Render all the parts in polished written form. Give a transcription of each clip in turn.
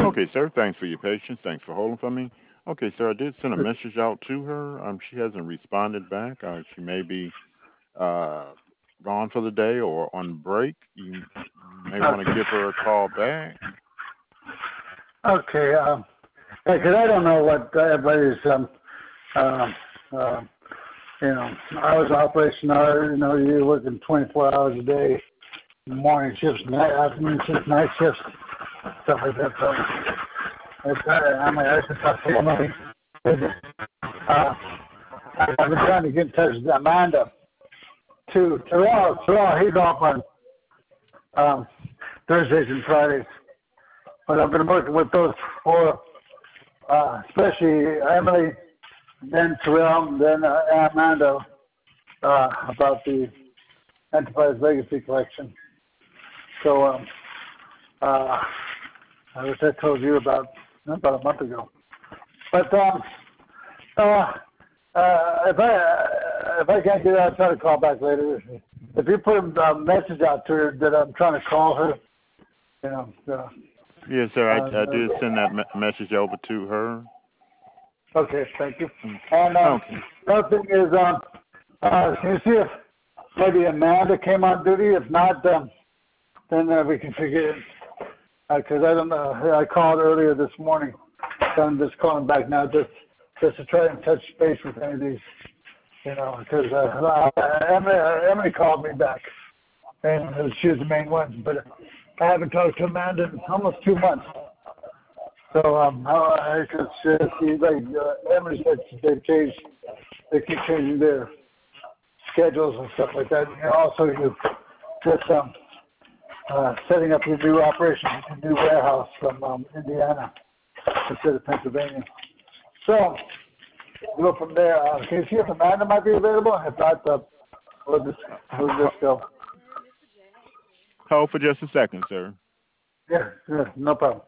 Okay, sir. Thanks for your patience. Thanks for holding for me. Okay, sir. I did send a message out to her. She hasn't responded back. She may be uh, gone for the day or on break. You may want to Okay. give her a call back. Okay. Because I don't know what everybody's um, uh, hours of operation are. You're working 24 hours a day, morning shifts, afternoon shifts, night shifts, stuff like that. So I should talk to somebody. I've been trying to get in touch with Amanda too. Terrell, he's off on Thursdays and Fridays. But I've been working with those four, especially Emily, then Terrell, then Amanda, about the Enterprise Legacy Collection. So, which I told you about a month ago. But if I can't get it, I'll try to call back later. If you put a message out to her that I'm trying to call her, Yes, sir. I did send that message over to her. Okay, thank you. Okay. And the other thing is, can you see if maybe Amanda came on duty? If not, then we can figure it. Because I don't know. I called earlier this morning, so I'm just calling back now just to try and touch base with any of these, because Emily called me back, and she was the main one, but I haven't talked to Amanda in almost 2 months. So I could see, like Emily said, they keep changing their schedules and stuff like that. And also, you just setting up your new operation, your new warehouse from Indiana instead of Pennsylvania. So go from there. Can you see if Amanda might be available? If not, we'll just go. Hold for just a second, sir. Yeah, no problem.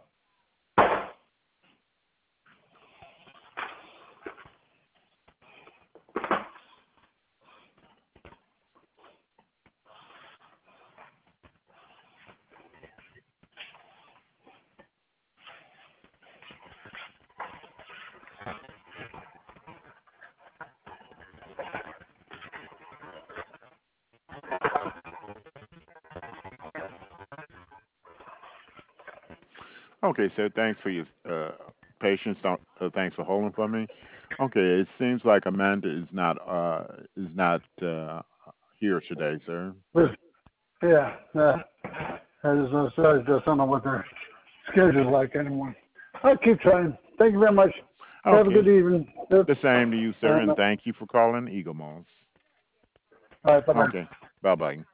Okay, sir. Thanks for your patience. Thanks for holding for me. Okay, it seems like Amanda is not here today, sir. Yeah, I just don't know what their schedule's like anymore. I'll keep trying. Thank you very much. Have a Okay. good evening. The same to you, sir, and All thank you for calling Eagle Moss. right, bye-bye. Okay. Bye bye.